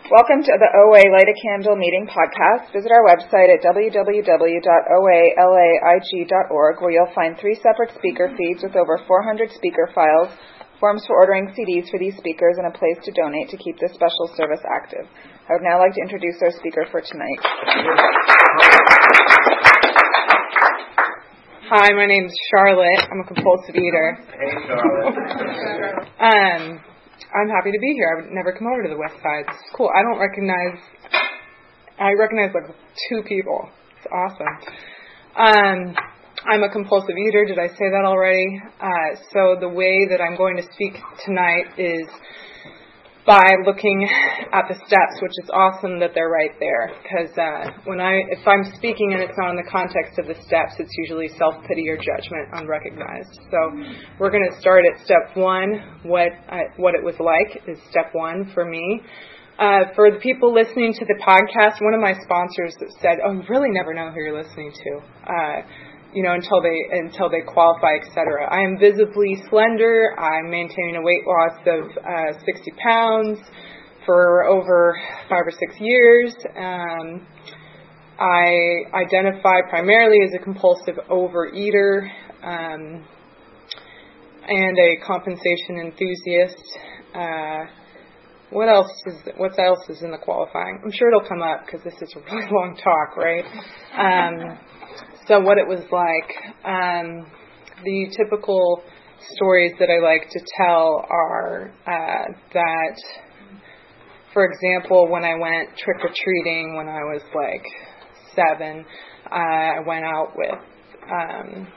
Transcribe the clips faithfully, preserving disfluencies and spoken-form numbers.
Welcome to the O A Light a Candle Meeting podcast. Visit our website at w w w dot o a laig dot org, where you'll find three separate speaker feeds with over four hundred speaker files, forms for ordering C Ds for these speakers, and a place to donate to keep this special service active. I would now like to introduce our speaker for tonight. Hi, my name's Charlotte. I'm a compulsive eater. Hey, Charlotte. um, I'm happy to be here. I would never come over to the West Side. It's cool. I don't recognize, I recognize like two people. It's awesome. Um, I'm a compulsive eater. Did I say that already? Uh, so the way that I'm going to speak tonight is by looking at the steps, which is awesome that they're right there. Because uh, when I, if I'm speaking and it's not in the context of the steps, it's usually self-pity or judgment unrecognized. So we're going to start at step one. What I, what it was like is step one for me. Uh, for the people listening to the podcast, one of my sponsors said, "Oh, you really never know who you're listening to." Uh, you know, until they until they qualify, et cetera. I am visibly slender. I'm maintaining a weight loss of uh, sixty pounds for over five or six years. Um, I identify primarily as a compulsive overeater um, and a compensation enthusiast. Uh, what else is what else is in the qualifying? I'm sure it'll come up because this is a really long talk, right? Um, So what it was like, um, the typical stories that I like to tell are uh, that, for example, when I went trick-or-treating when I was like seven, uh, I went out with um,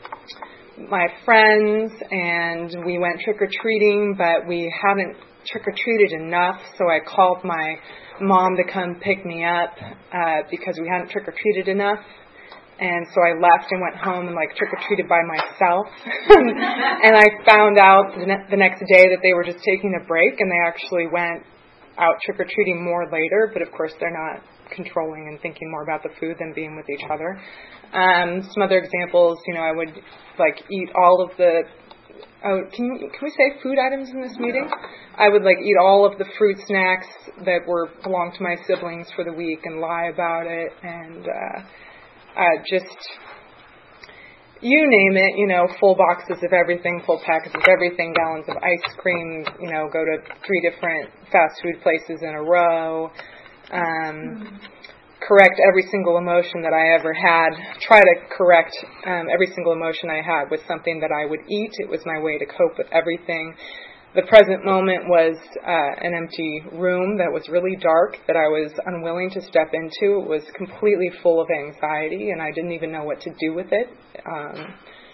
my friends and we went trick-or-treating, but we hadn't trick-or-treated enough, so I called my mom to come pick me up uh, because we hadn't trick-or-treated enough. And so I left and went home and like trick-or-treated by myself. And I found out the, ne- the next day that they were just taking a break and they actually went out trick-or-treating more later. But of course they're not controlling and thinking more about the food than being with each other. Um, some other examples, you know, I would like eat all of the, oh, can, can we say food items in this meeting? I would like eat all of the fruit snacks that were belonged to my siblings for the week and lie about it and, uh, Uh, just, you name it, you know, full boxes of everything, full packets of everything, gallons of ice cream, you know, go to three different fast food places in a row, um, correct every single emotion that I ever had, try to correct um, every single emotion I had with something that I would eat. It was my way to cope with everything. The present moment was uh, an empty room that was really dark that I was unwilling to step into. It was completely full of anxiety, and I didn't even know what to do with it. Um,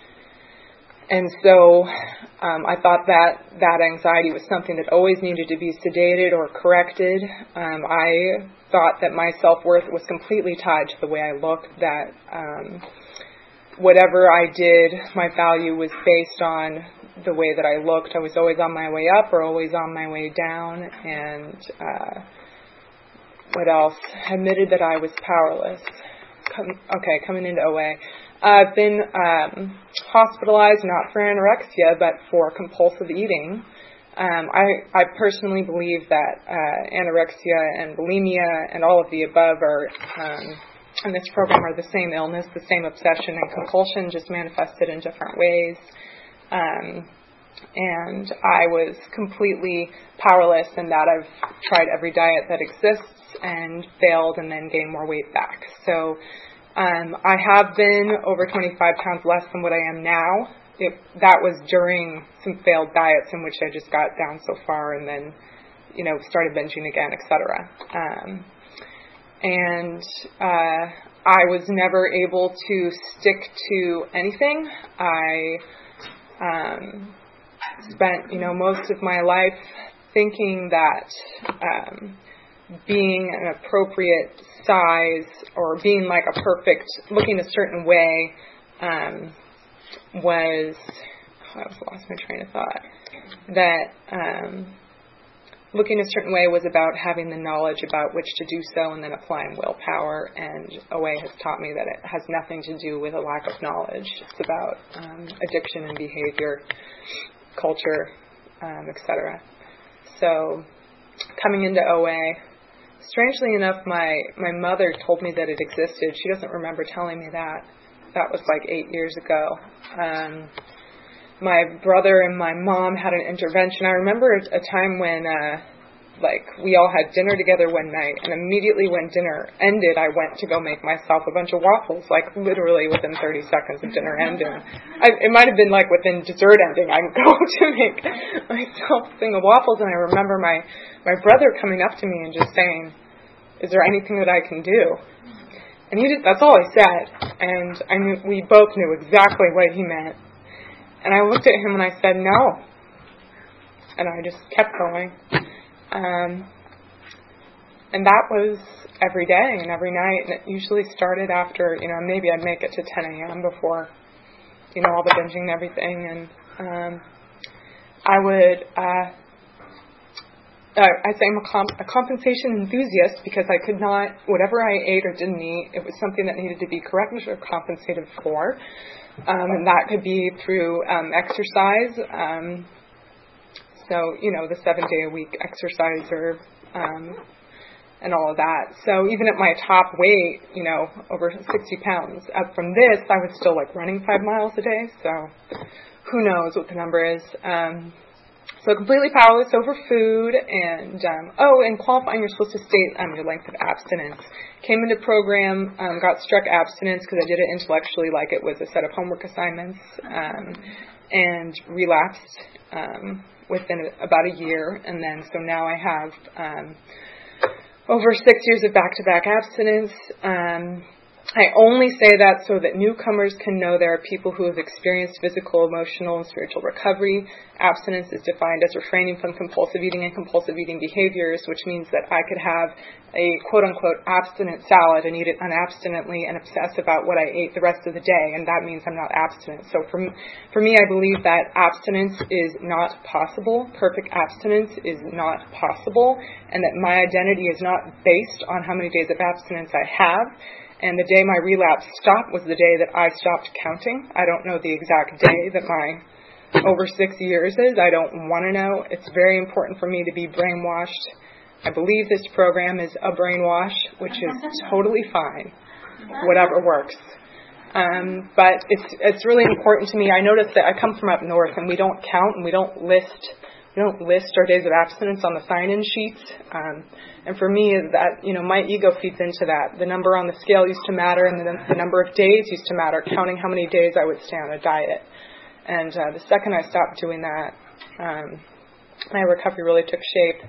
and so um, I thought that that anxiety was something that always needed to be sedated or corrected. Um, I thought that my self-worth was completely tied to the way I looked, that um, whatever I did, my value was based on the way that I looked. I was always on my way up or always on my way down. And uh, what else? I admitted that I was powerless. Come, okay, coming into O A. I've been um, hospitalized not for anorexia, but for compulsive eating. Um, I, I personally believe that uh, anorexia and bulimia and all of the above are, um, in this program, are the same illness, the same obsession and compulsion, just manifested in different ways. Um, and I was completely powerless in that I've tried every diet that exists and failed and then gained more weight back. So um, I have been over twenty-five pounds less than what I am now. It, that was during some failed diets in which I just got down so far and then, you know, started binging again, et cetera. Um, and uh, I was never able to stick to anything. I Um, spent, you know, most of my life thinking that um, being an appropriate size or being like a perfect, looking a certain way um, was, oh, I was lost my train of thought, that um, looking a certain way was about having the knowledge about which to do so and then applying willpower, and O A has taught me that it has nothing to do with a lack of knowledge. It's about um, addiction and behavior, culture, um, et cetera. So coming into O A, strangely enough, my, my mother told me that it existed. She doesn't remember telling me that. That was like eight years ago. Um, my brother and my mom had an intervention. I remember a time when, uh, like, we all had dinner together one night, and immediately when dinner ended, I went to go make myself a bunch of waffles, like, literally within thirty seconds of dinner ending. I, it might have been, like, within dessert ending, I would go to make myself a thing of waffles, and I remember my, my brother coming up to me and just saying, "Is there anything that I can do?" And he just, that's all he said, and I knew, we both knew exactly what he meant. And I looked at him and I said, "No." And I just kept going. Um, and that was every day and every night, and it usually started after, you know, maybe I'd make it to ten a.m. before, you know, all the binging and everything, and um, I would, uh, uh, I say I'm a, comp- a compensation enthusiast because I could not, whatever I ate or didn't eat, it was something that needed to be corrected or compensated for, um, and that could be through um, exercise, um So, you know, the seven-day-a-week exercise or, um, and all of that. So even at my top weight, you know, over sixty pounds, up from this, I was still, like, running five miles a day. So who knows what the number is. Um, so completely powerless over food. And, um, oh, and qualifying, you're supposed to state um, your length of abstinence. Came into program, um, got struck abstinence because I did it intellectually like it was a set of homework assignments, um, and relapsed um within about a year, and then so now I have um, over six years of back-to-back abstinence. Um, I only say that so that newcomers can know there are people who have experienced physical, emotional, and spiritual recovery. Abstinence is defined as refraining from compulsive eating and compulsive eating behaviors, which means that I could have a quote-unquote abstinent salad and eat it unabstinently and obsess about what I ate the rest of the day, and that means I'm not abstinent. So for me, for me, I believe that abstinence is not possible. Perfect abstinence is not possible, and that my identity is not based on how many days of abstinence I have. And the day my relapse stopped was the day that I stopped counting. I don't know the exact day that my over six years is. I don't want to know. It's very important for me to be brainwashed. I believe this program is a brainwash, which is totally fine. Whatever works. Um, but it's it's really important to me. I noticed that I come from up north, and we don't count and we don't list we don't list our days of abstinence on the sign-in sheets. Um, and for me, that you know, my ego feeds into that. The number on the scale used to matter, and the, the number of days used to matter. Counting how many days I would stay on a diet. And uh, the second I stopped doing that, um, my recovery really took shape.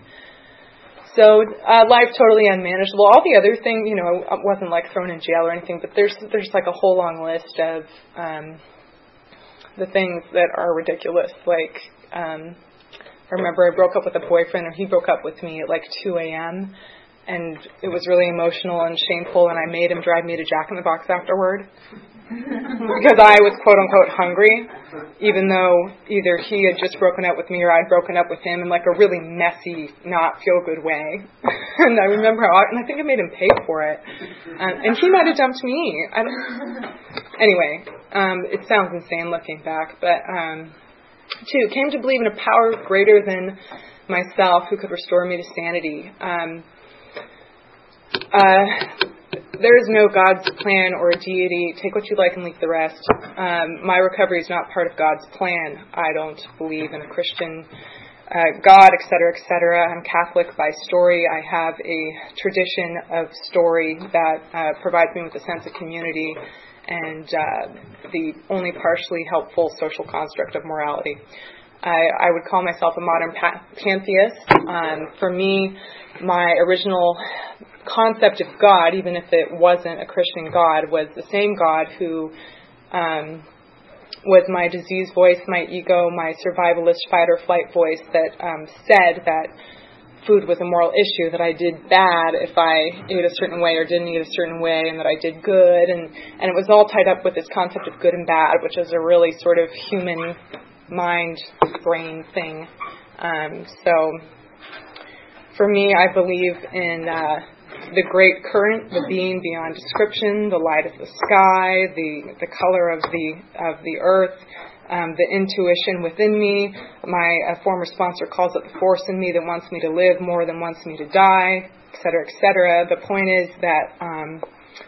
So uh, life totally unmanageable. All the other things, you know, I wasn't like thrown in jail or anything, but there's there's like a whole long list of um, the things that are ridiculous. Like um, I remember I broke up with a boyfriend, or he broke up with me at like two a.m. and it was really emotional and shameful, and I made him drive me to Jack in the Box afterward because I was quote unquote hungry, even though either he had just broken up with me or I'd broken up with him in like a really messy, not feel good way. And I remember how, and I think I made him pay for it, um, and he might have dumped me. I don't. Anyway, um, it sounds insane looking back, but. Um, Two, came to believe in a power greater than myself who could restore me to sanity. Um, uh, there is no God's plan or a deity. Take what you like and leave the rest. Um, my recovery is not part of God's plan. I don't believe in a Christian uh, God, et cetera, et cetera. I'm Catholic by story. I have a tradition of story that uh, provides me with a sense of community and uh, the only partially helpful social construct of morality. I, I would call myself a modern pa- pantheist. Um, for me, my original concept of God, even if it wasn't a Christian God, was the same God who um, was my disease voice, my ego, my survivalist fight or flight voice that um, said that food was a moral issue, that I did bad if I ate a certain way or didn't eat a certain way, and that I did good, and, and it was all tied up with this concept of good and bad, which is a really sort of human mind, brain thing. Um, so for me, I believe in uh, the great current, the being beyond description, the light of the sky, the the color of the of the earth, Um, the intuition within me. My uh, former sponsor calls it the force in me that wants me to live more than wants me to die. et cetera, et cetera. The point is that um,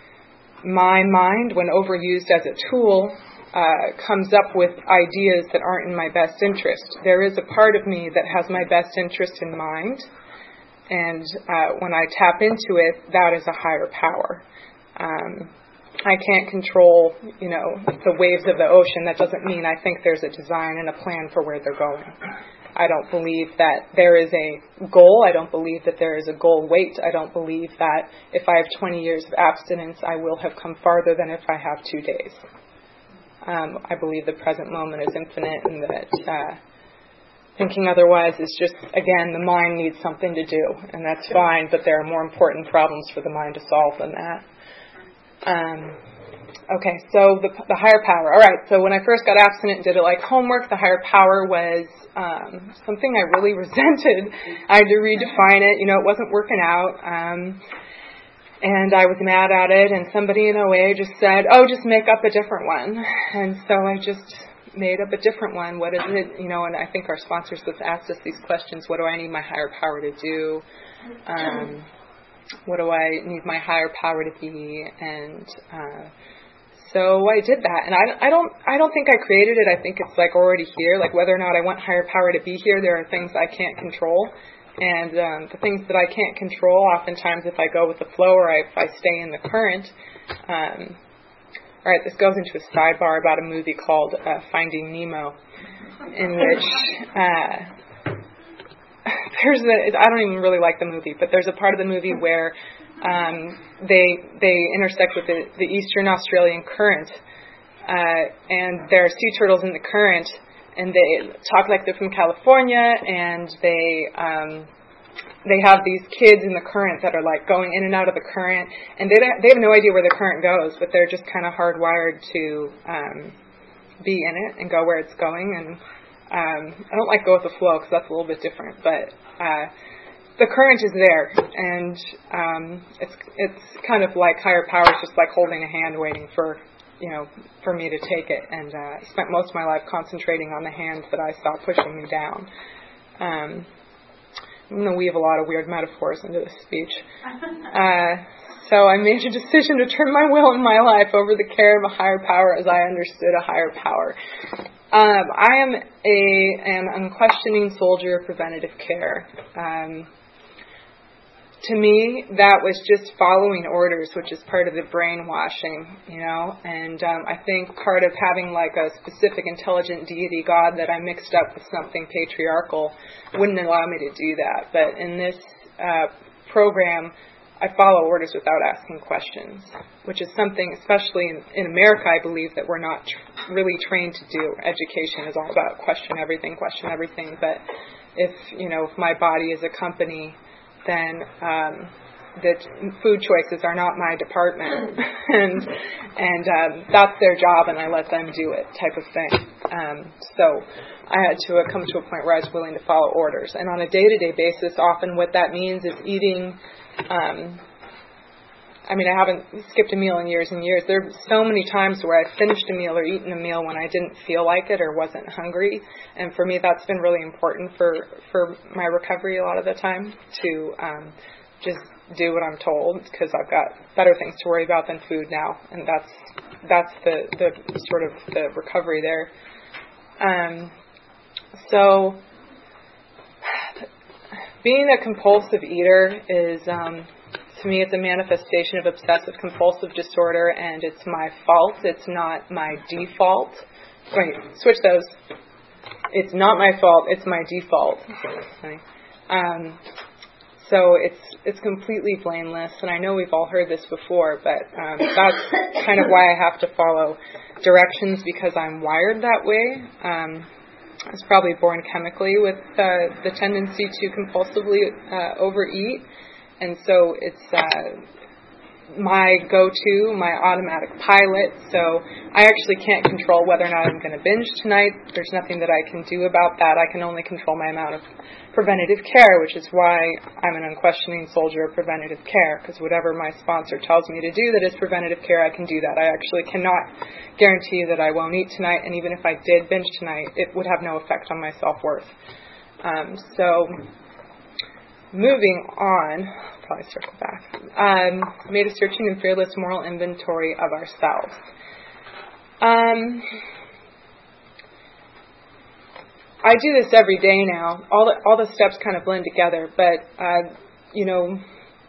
my mind, when overused as a tool, uh, comes up with ideas that aren't in my best interest. There is a part of me that has my best interest in mind, and uh, when I tap into it, that is a higher power. Um, I can't control, you know, the waves of the ocean. That doesn't mean I think there's a design and a plan for where they're going. I don't believe that there is a goal. I don't believe that there is a goal weight. I don't believe that if I have twenty years of abstinence, I will have come farther than if I have two days. Um, I believe the present moment is infinite, and that uh, thinking otherwise is just, again, the mind needs something to do, and that's fine, but there are more important problems for the mind to solve than that. Um, okay, so the, the higher power. All right, so when I first got abstinent and did it like homework, the higher power was um, something I really resented. I had to redefine it. You know, it wasn't working out, um, and I was mad at it, and somebody in O A just said, oh, just make up a different one. And so I just made up a different one. What is it? You know, and I think our sponsors have asked us these questions. What do I need my higher power to do? Um What do I need my higher power to be? And uh, so I did that. And I, I don't I don't think I created it. I think it's like already here. Like whether or not I want higher power to be here, there are things I can't control. And um, the things that I can't control, oftentimes if I go with the flow or I, if I stay in the current. Um, all right, this goes into a sidebar about a movie called uh, Finding Nemo, in which... Uh, There's a, I don't even really like the movie, but there's a part of the movie where um, they they intersect with the, the Eastern Australian current, uh, and there are sea turtles in the current, and they talk like they're from California, and they um, they have these kids in the current that are like going in and out of the current, and they don't, they have no idea where the current goes, but they're just kind of hardwired to um, be in it and go where it's going. And Um, I don't like go with the flow because that's a little bit different, but uh, the current is there, and um, it's it's kind of like higher power is just like holding a hand, waiting for you know for me to take it. And uh, I spent most of my life concentrating on the hand that I saw pushing me down. Um, I'm going to weave a lot of weird metaphors into this speech. Uh, so I made a decision to turn my will and my life over the care of a higher power as I understood a higher power. Um, I am a an unquestioning soldier of preventative care. Um, to me, that was just following orders, which is part of the brainwashing, you know. And um, I think part of having like a specific intelligent deity God that I mixed up with something patriarchal wouldn't allow me to do that. But in this uh, program, I follow orders without asking questions, which is something, especially in, in America, I believe that we're not tr- really trained to do. Education is all about question everything, question everything. But if, you know, if my body is a company, then um, the food choices are not my department. and and um, that's their job, and I let them do it type of thing. Um, so I had to come to a point where I was willing to follow orders. And on a day-to-day basis, often what that means is eating... Um, I mean, I haven't skipped a meal in years and years. There are so many times where I've finished a meal or eaten a meal when I didn't feel like it or wasn't hungry. And for me, that's been really important for, for my recovery a lot of the time, to um, just do what I'm told, because I've got better things to worry about than food now. And that's that's the, the sort of the recovery there. Um, so... Being a compulsive eater is, um, to me, it's a manifestation of obsessive compulsive disorder, and it's my fault. It's not my default. Wait, switch those. It's not my fault. It's my default. Um, so it's it's completely blameless, and I know we've all heard this before, but um, that's kind of why I have to follow directions, because I'm wired that way. Um, I was probably born chemically with uh, the tendency to compulsively uh, overeat, and so it's uh, my go-to, my automatic pilot. So I actually can't control whether or not I'm going to binge tonight. There's nothing that I can do about that. I can only control my amount of preventative care, which is why I'm an unquestioning soldier of preventative care, because whatever my sponsor tells me to do that is preventative care, I can do that. I actually cannot guarantee that I won't eat tonight, and even if I did binge tonight, it would have no effect on my self-worth. Um, so moving on, I'll probably circle back, um, made a searching and fearless moral inventory of ourselves. Um, I do this every day now. All the, all the steps kind of blend together, but, uh, you know,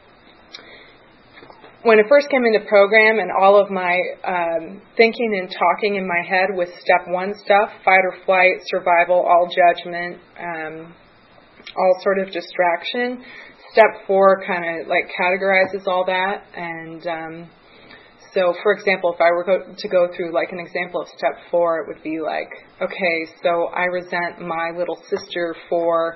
when I first came into program and all of my um, thinking and talking in my head was step one stuff, fight or flight, survival, all judgment, um, all sort of distraction. Step four kind of like categorizes all that. And um, so, for example, if I were go- to go through like an example of step four, it would be like, okay, so I resent my little sister for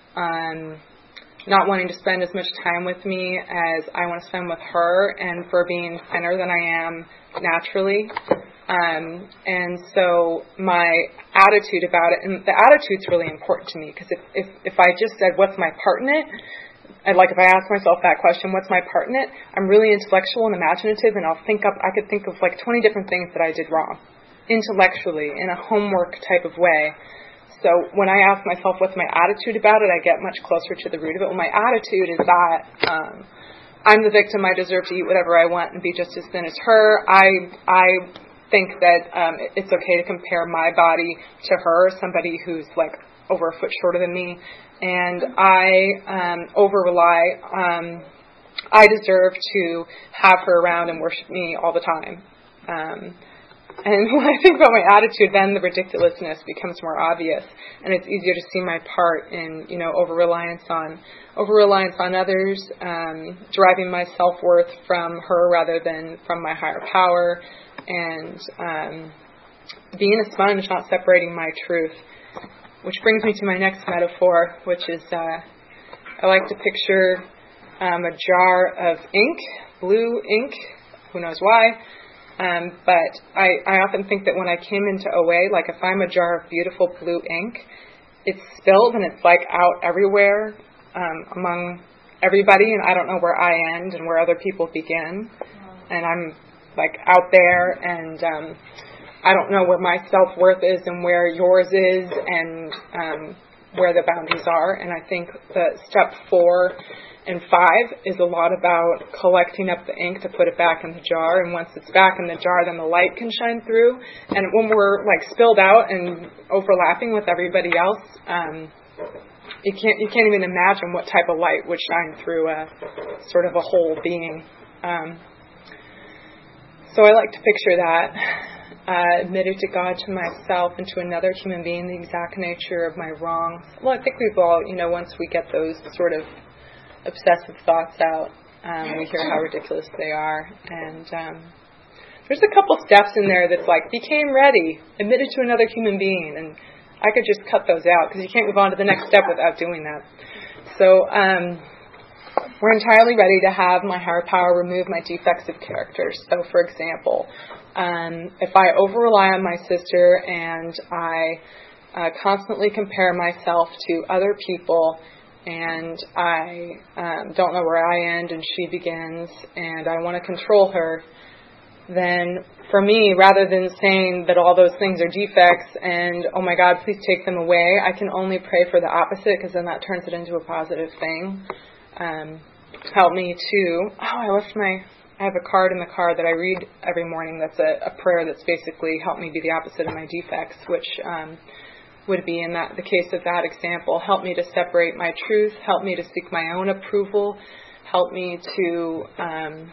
um, not wanting to spend as much time with me as I want to spend with her, and for being thinner than I am naturally. Um, and so my attitude about it, and the attitude's really important to me, because if, if, if I just said, what's my part in it? I'd like if I ask myself that question, what's my part in it? I'm really intellectual and imaginative, and I'll think up, I could think of like twenty different things that I did wrong, intellectually, in a homework type of way. So when I ask myself what's my attitude about it, I get much closer to the root of it. Well, my attitude is that um, I'm the victim. I deserve to eat whatever I want and be just as thin as her. I I think that um, it's okay to compare my body to her, somebody who's like over a foot shorter than me. And I um, over-rely. Um, I deserve to have her around and worship me all the time. Um And when I think about my attitude, then the ridiculousness becomes more obvious, and it's easier to see my part in, you know, over-reliance on, over-reliance on others, um, deriving my self-worth from her rather than from my higher power, and um, being a sponge, not separating my truth. Which brings me to my next metaphor, which is, uh, I like to picture um, a jar of ink, blue ink, who knows why. Um, but I, I often think that when I came into O A, like if I'm a jar of beautiful blue ink, it's spilled and it's like out everywhere um, among everybody, and I don't know where I end and where other people begin. And I'm like out there, and um, I don't know where my self-worth is and where yours is, and um, where the boundaries are. And I think that step four and five is a lot about collecting up the ink to put it back in the jar, and once it's back in the jar, then the light can shine through. And when we're like spilled out and overlapping with everybody else, um, you can't you can't even imagine what type of light would shine through a sort of a whole being. Um, so I like to picture that, uh, admitted to God, to myself, and to another human being the exact nature of my wrongs. Well, I think we've all, you know, once we get those sort of obsessive thoughts out, um, we hear how ridiculous they are. And um, there's a couple steps in there that's like, became ready, admitted to another human being, and I could just cut those out because you can't move on to the next step without doing that. So um, we're entirely ready to have my higher power remove my defects of character. So, for example, um, if I over-rely on my sister and I uh, constantly compare myself to other people, and I um, don't know where I end and she begins, and I want to control her, then for me, rather than saying that all those things are defects and, oh my God, please take them away, I can only pray for the opposite, because then that turns it into a positive thing. Um, help me to, oh, I left my, I have a card in the car that I read every morning that's a, a prayer that's basically help me be the opposite of my defects, which um, would be, in that the case of that example, help me to separate my truth, help me to seek my own approval, help me to um,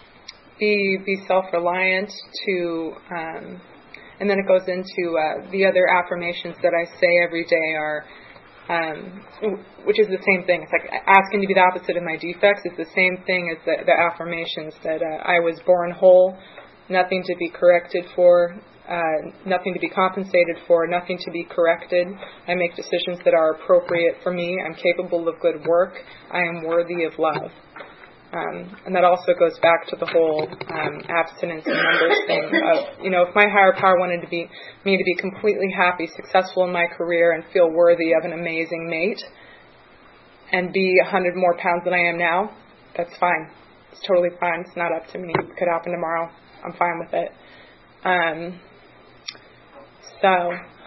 be be self-reliant, to, um, and then it goes into uh, the other affirmations that I say every day are, um, which is the same thing. It's like asking to be the opposite of my defects is the same thing as the, the affirmations that uh, I was born whole, nothing to be corrected for, Uh, nothing to be compensated for, nothing to be corrected. I make decisions that are appropriate for me. I'm capable of good work. I am worthy of love. Um, and that also goes back to the whole um, abstinence and numbers thing of, you know, if my higher power wanted to be me to be completely happy, successful in my career, and feel worthy of an amazing mate, and be a hundred more pounds than I am now, that's fine. It's totally fine. It's not up to me. It could happen tomorrow. I'm fine with it. Um, So,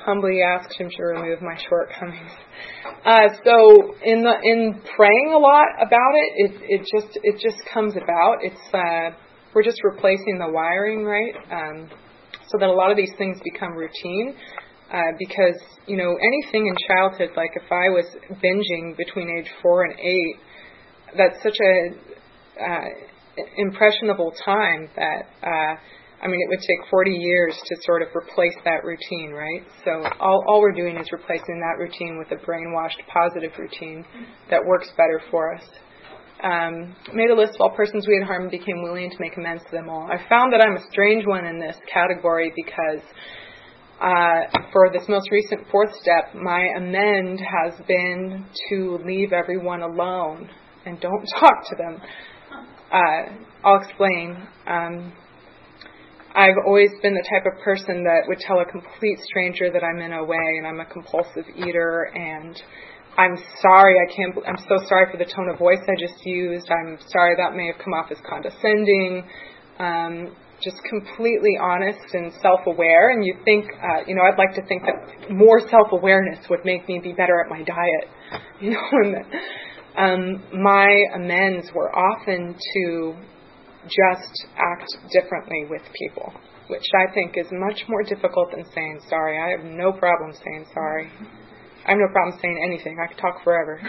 humbly ask him to remove my shortcomings. Uh, so in the in praying a lot about it, it it just it just comes about. It's uh, we're just replacing the wiring, right? Um, so that a lot of these things become routine. Uh, because, you know, anything in childhood, like if I was binging between age four and eight, that's such a uh, impressionable time that, uh, I mean, it would take forty years to sort of replace that routine, right? So all, all we're doing is replacing that routine with a brainwashed positive routine that works better for us. Um, made a list of all persons we had harmed and became willing to make amends to them all. I found that I'm a strange one in this category because Uh, for this most recent fourth step, my amend has been to leave everyone alone and don't talk to them. Uh, I'll explain. Um, I've always been the type of person that would tell a complete stranger that I'm in O A and I'm a compulsive eater and I'm sorry, I can't, I'm so sorry for the tone of voice I just used. I'm sorry that may have come off as condescending. Um, just completely honest and self-aware, and you think, uh, you know, I'd like to think that more self-awareness would make me be better at my diet, you know, and that, um, my amends were often to just act differently with people, which I think is much more difficult than saying sorry. I have no problem saying sorry. I have no problem saying anything. I could talk forever.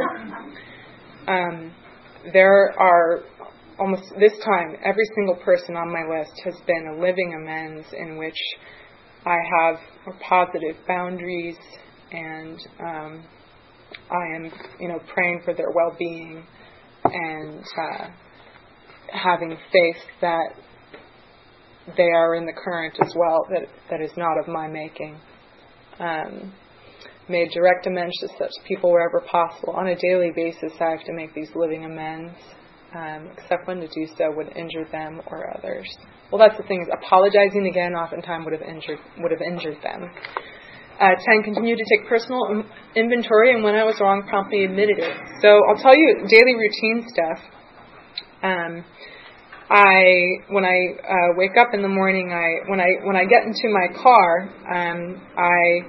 So, um, there are almost this time, every single person on my list has been a living amends in which I have positive boundaries and um, I am, you know, praying for their well-being and uh, having faith that they are in the current as well, that that is not of my making. Um, made direct amends to such people wherever possible. On a daily basis, I have to make these living amends. Um, except when to do so would injure them or others. Well, that's the thing, is apologizing again oftentimes would have injured would have injured them. Uh, ten, continue to take personal im- inventory, and when I was wrong, promptly admitted it. So I'll tell you daily routine stuff. Um, I when I uh, wake up in the morning, I when I when I get into my car, um, I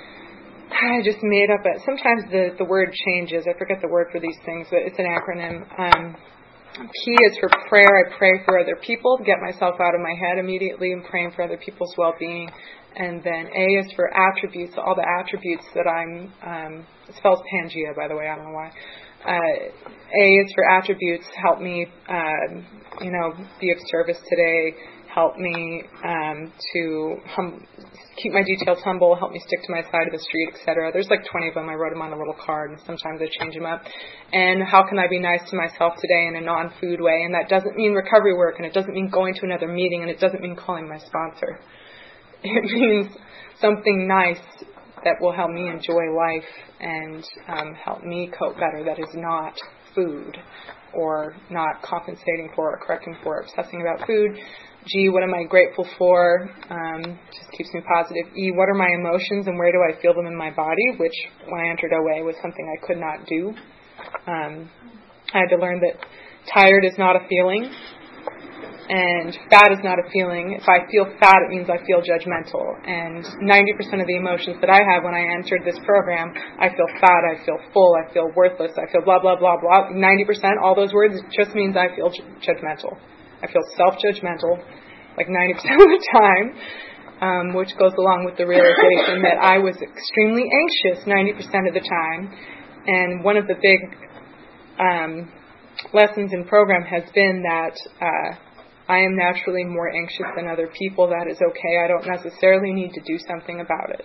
I just made up a. Sometimes the the word changes. I forget the word for these things, but it's an acronym. Um, P is for prayer. I pray for other people, get myself out of my head immediately and praying for other people's well-being. And then A is for attributes, all the attributes that I'm, um, it spells Pangea, by the way, I don't know why. Uh, A is for attributes, help me, um, you know, be of service today, help me um, to hum- keep my details humble, help me stick to my side of the street, et cetera. There's like twenty of them. I wrote them on a little card, and sometimes I change them up. And how can I be nice to myself today in a non-food way? And that doesn't mean recovery work, and it doesn't mean going to another meeting, and it doesn't mean calling my sponsor. It means something nice that will help me enjoy life and um, help me cope better, that is not food or not compensating for or correcting for or obsessing about food. G, what am I grateful for? Um, just keeps me positive. E, what are my emotions and where do I feel them in my body? Which, when I entered O A, was something I could not do. Um, I had to learn that tired is not a feeling and fat is not a feeling. If I feel fat, it means I feel judgmental. And ninety percent of the emotions that I have when I entered this program, I feel fat, I feel full, I feel worthless, I feel blah, blah, blah, blah. ninety percent, all those words, just means I feel ju- judgmental. I feel self-judgmental like ninety percent of the time, um, which goes along with the realization that I was extremely anxious ninety percent of the time. And one of the big um, lessons in program has been that uh, I am naturally more anxious than other people. That is okay. I don't necessarily need to do something about it.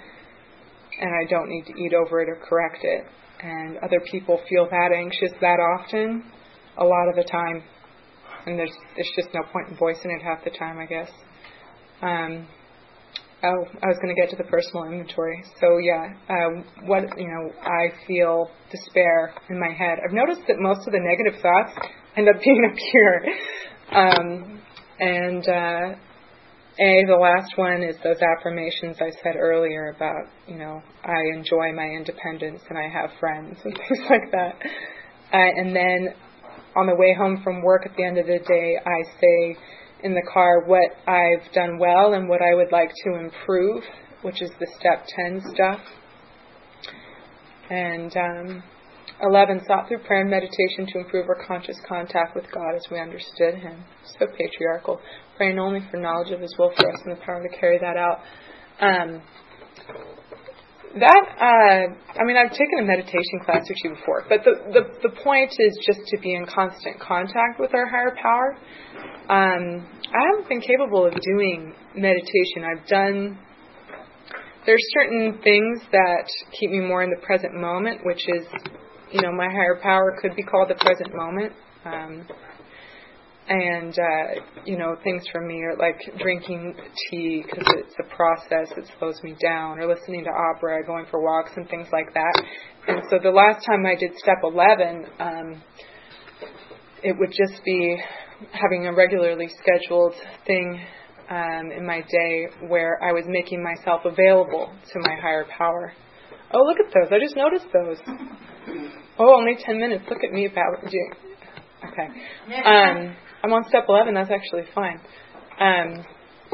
And I don't need to eat over it or correct it. And other people feel that anxious that often, a lot of the time. And there's there's just no point in voicing it half the time, I guess. Um, oh, I was going to get to the personal inventory. So yeah, uh, what you know, I feel despair in my head. I've noticed that most of the negative thoughts end up being up here. Um, and uh, A, the last one is those affirmations I said earlier about, you know, I enjoy my independence and I have friends and things like that. Uh, and then on the way home from work at the end of the day, I say in the car what I've done well and what I would like to improve which is the step ten stuff. And um, eleven, sought through prayer and meditation to improve our conscious contact with God as we understood Him. So patriarchal. Praying only for knowledge of His will for us and the power to carry that out. Um, that, uh, I mean, I've taken a meditation class or two before, but the, the, the point is just to be in constant contact with our higher power. Um, I haven't been capable of doing meditation. I've done... There's certain things that keep me more in the present moment, which is, you know, my higher power could be called the present moment. Um, and, uh, you know, things for me are like drinking tea because it's a process that slows me down, or listening to opera, going for walks and things like that. And so the last time I did step eleven, um, it would just be having a regularly scheduled thing Um, in my day where I was making myself available to my higher power. Oh, look at those. I just noticed those. Oh, only ten minutes. Look at me about doing. Okay. Um, I'm on step eleven. That's actually fine. Um,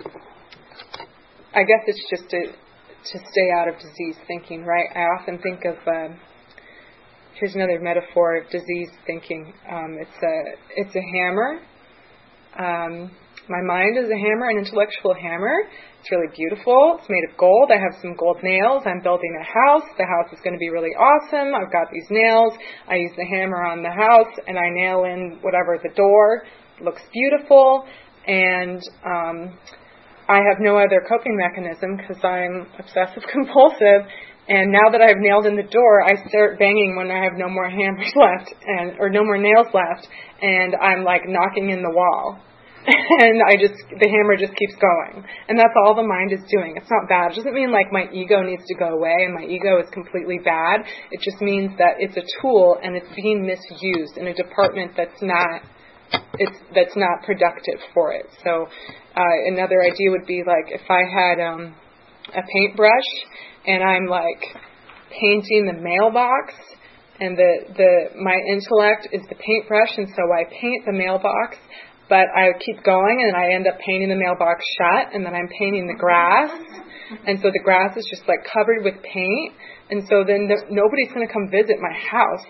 I guess it's just to to stay out of disease thinking, right? I often think of, um, here's another metaphor of disease thinking. Um, it's a it's a hammer. Um, My mind is a hammer, an intellectual hammer. It's really beautiful. It's made of gold. I have some gold nails. I'm building a house. The house is going to be really awesome. I've got these nails. I use the hammer on the house, and I nail in whatever the door. It looks beautiful. And um, I have no other coping mechanism because I'm obsessive compulsive. And now that I've nailed in the door, I start banging when I have no more hammers left, and or no more nails left. And I'm like knocking in the wall. And I just, the hammer just keeps going. And that's all the mind is doing. It's not bad. It doesn't mean like my ego needs to go away and my ego is completely bad. It just means that it's a tool and it's being misused in a department that's not, it's, that's not productive for it. So, uh, another idea would be like if I had, um, a paintbrush and I'm like painting the mailbox, and the, the, my intellect is the paintbrush, and so I paint the mailbox. But I keep going, and I end up painting the mailbox shut, and then I'm painting the grass, and so the grass is just like covered with paint, and so then the, nobody's going to come visit my house,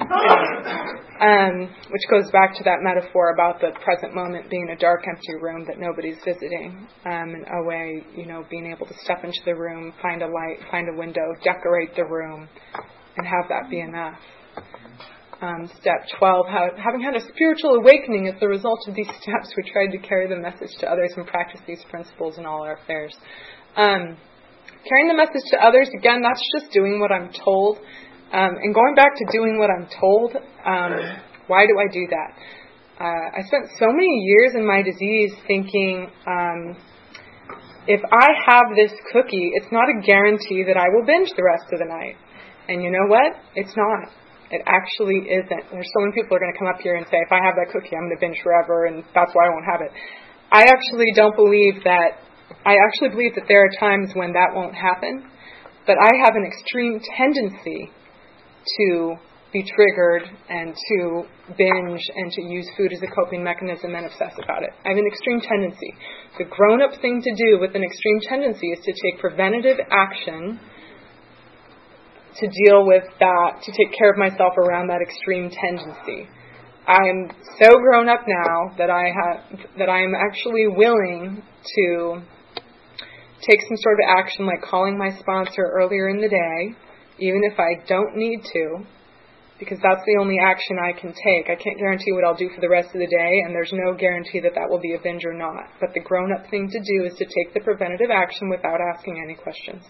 um, which goes back to that metaphor about the present moment being a dark, empty room that nobody's visiting, um, and O A, you know, being able to step into the room, find a light, find a window, decorate the room, and have that be enough. Um, step twelve, how, having had a spiritual awakening as the result of these steps, we tried to carry the message to others and practice these principles in all our affairs. Um, carrying the message to others, again, that's just doing what I'm told. Um, and going back to doing what I'm told, um, why do I do that? Uh, I spent so many years in my disease thinking, um, if I have this cookie, it's not a guarantee that I will binge the rest of the night. And you know what? It's not. It actually isn't. There's so many people who are going to come up here and say, if I have that cookie, I'm going to binge forever, and that's why I won't have it. I actually don't believe that. I actually believe that there are times when that won't happen, but I have an extreme tendency to be triggered and to binge and to use food as a coping mechanism and obsess about it. I have an extreme tendency. The grown-up thing to do with an extreme tendency is to take preventative action to deal with that, to take care of myself around that extreme tendency. I'm so grown up now that I have that I am actually willing to take some sort of action, like calling my sponsor earlier in the day, even if I don't need to, because that's the only action I can take. I can't guarantee what I'll do for the rest of the day, and there's no guarantee that that will be a binge or not. But the grown-up thing to do is to take the preventative action without asking any questions.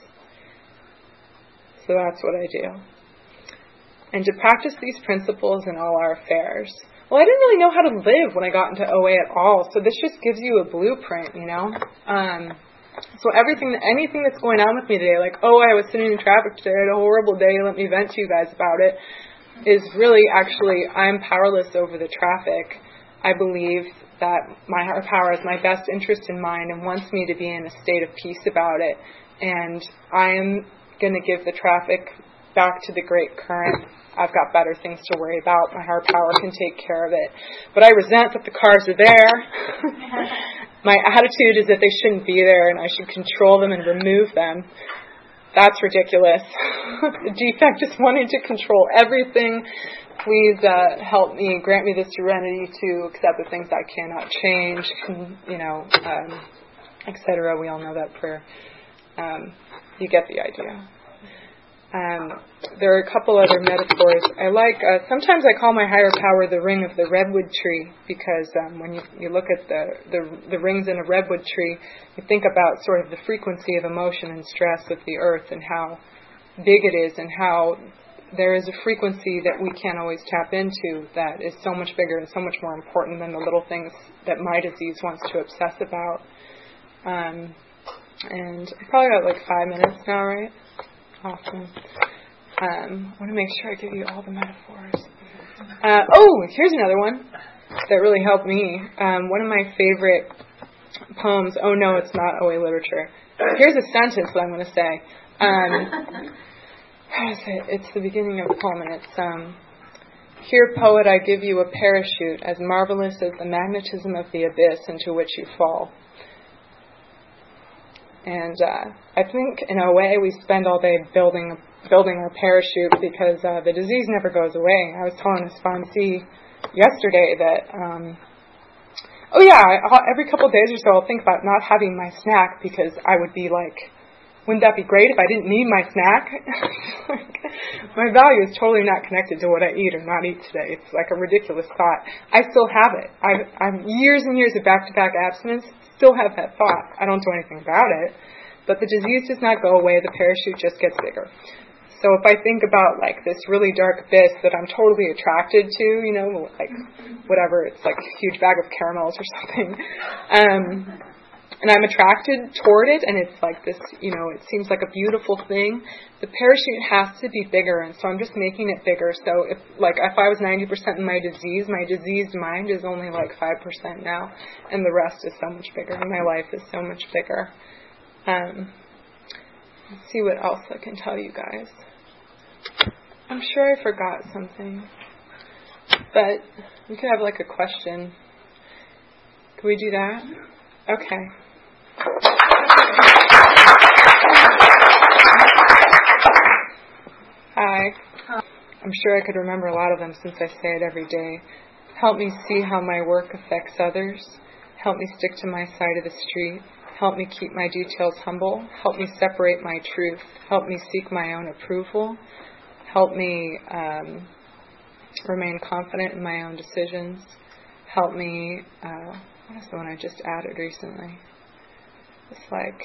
So that's what I do. And to practice these principles in all our affairs. Well, I didn't really know how to live when I got into O A at all, so this just gives you a blueprint, you know. Um, so everything, anything that's going on with me today, like, oh, I was sitting in traffic today, I had a horrible day, let me vent to you guys about it, is really actually, I'm powerless over the traffic. I believe that my higher power has my best interest in mind and wants me to be in a state of peace about it. And I am going to give the traffic back to the great current. I've got better things to worry about. My higher power can take care of it. But I resent that the cars are there. my attitude is that they shouldn't be there and I should control them and remove them. That's ridiculous. The defect is wanting to control everything. Please uh, help me, grant me this serenity to accept the things I cannot change, you know, um, et cetera. We all know that prayer. Um, you get the idea. Um, there are a couple other metaphors. I like, uh, sometimes I call my higher power the ring of the redwood tree, because um, when you, you look at the, the the rings in a redwood tree, you think about sort of the frequency of emotion and stress of the earth and how big it is and how there is a frequency that we can't always tap into that is so much bigger and so much more important than the little things that my disease wants to obsess about. Um, and I probably got like five minutes now, right? Awesome. Um, I want to make sure I give you all the metaphors. Uh, oh, here's another one that really helped me. Um, one of my favorite poems. Oh no, it's not O A literature. Here's a sentence that I'm going to say. Um, how is it? It's the beginning of the poem, and it's, um, "Here, poet, I give you a parachute as marvelous as the magnetism of the abyss into which you fall." And uh, I think, in a way, we spend all day building building our parachute because uh, the disease never goes away. I was telling a sponsee yesterday that, um, oh yeah, I, every couple of days or so I'll think about not having my snack because I would be like, wouldn't that be great if I didn't need my snack? Like, my value is totally not connected to what I eat or not eat today. It's like a ridiculous thought. I still have it. I, I'm years and years of back-to-back abstinence, still have that thought. I don't do anything about it. But the disease does not go away. The parachute just gets bigger. So if I think about like this really dark abyss that I'm totally attracted to, you know, like whatever, it's like a huge bag of caramels or something. Um, And I'm attracted toward it, and it's like this, you know, it seems like a beautiful thing. The parachute has to be bigger, and so I'm just making it bigger. So if, like, if I was ninety percent in my disease, my diseased mind is only like five percent now, and the rest is so much bigger, and my life is so much bigger. Um, let's see what else I can tell you guys. I'm sure I forgot something, but we could have like a question. Can we do that? Okay. Hi. I'm sure I could remember a lot of them since I say it every day. Help me see how my work affects others. Help me stick to my side of the street. Help me keep my details humble. Help me separate my truth. Help me seek my own approval. Help me um, remain confident in my own decisions. Help me... Uh, what is the one I just added recently? It's like...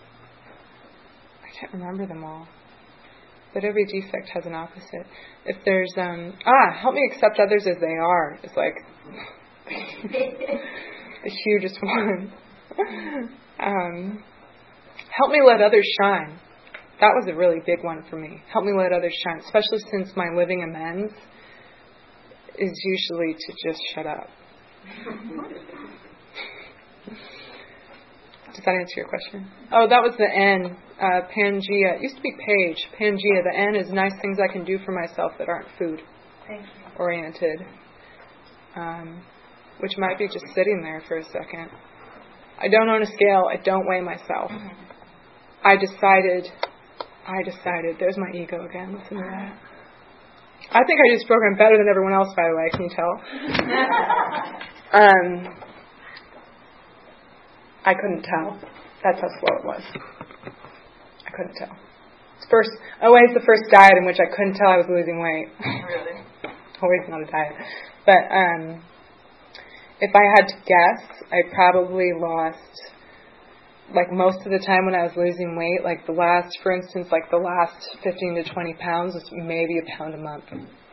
I can't remember them all. But every defect has an opposite. If there's, um, ah, help me accept others as they are. It's like the hugest one. um, help me let others shine. That was a really big one for me. Help me let others shine, especially since my living amends is usually to just shut up. Does that answer your question? Oh, that was the N. Uh, Pangea. It used to be Page. Pangea. The N is nice things I can do for myself that aren't food Thank you. oriented. Um, which might be just sitting there for a second. I don't own a scale. I don't weigh myself. Mm-hmm. I decided. I decided. There's my ego again. Listen to that. I think I do this program better than everyone else, by the way. Can you tell? um. I couldn't tell. That's how slow it was. I couldn't tell. It's first, always the first diet in which I couldn't tell I was losing weight. Really? Always not a diet. But um, if I had to guess, I probably lost, like most of the time when I was losing weight, like the last, for instance, like the last fifteen to twenty pounds was maybe a pound a month.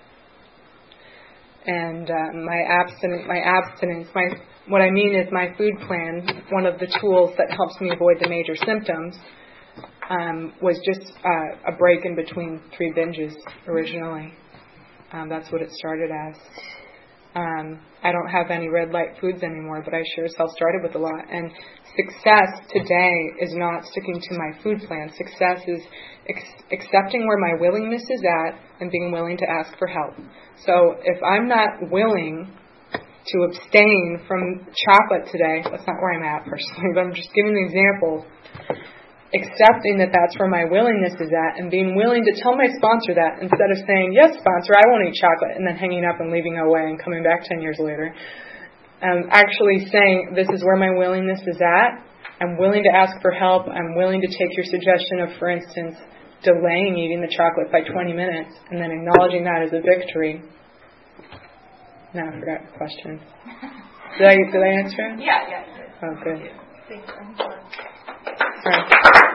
And uh, my abstinence, my abstinence, my what I mean is my food plan, one of the tools that helps me avoid the major symptoms, um, was just uh, a break in between three binges originally. Um, that's what it started as. Um, I don't have any red light foods anymore, but I sure as hell started with a lot. And success today is not sticking to my food plan. Success is ex- accepting where my willingness is at and being willing to ask for help. So if I'm not willing to abstain from chocolate today. That's not where I'm at personally, but I'm just giving an example. Accepting that that's where my willingness is at and being willing to tell my sponsor that instead of saying, yes, sponsor, I won't eat chocolate, and then hanging up and leaving away and coming back ten years later. Um, actually saying, this is where my willingness is at. I'm willing to ask for help. I'm willing to take your suggestion of, for instance, delaying eating the chocolate by twenty minutes and then acknowledging that as a victory. Now I forgot the question. Did I, did I answer it? Yeah, yeah. Oh, good. Thanks. All right.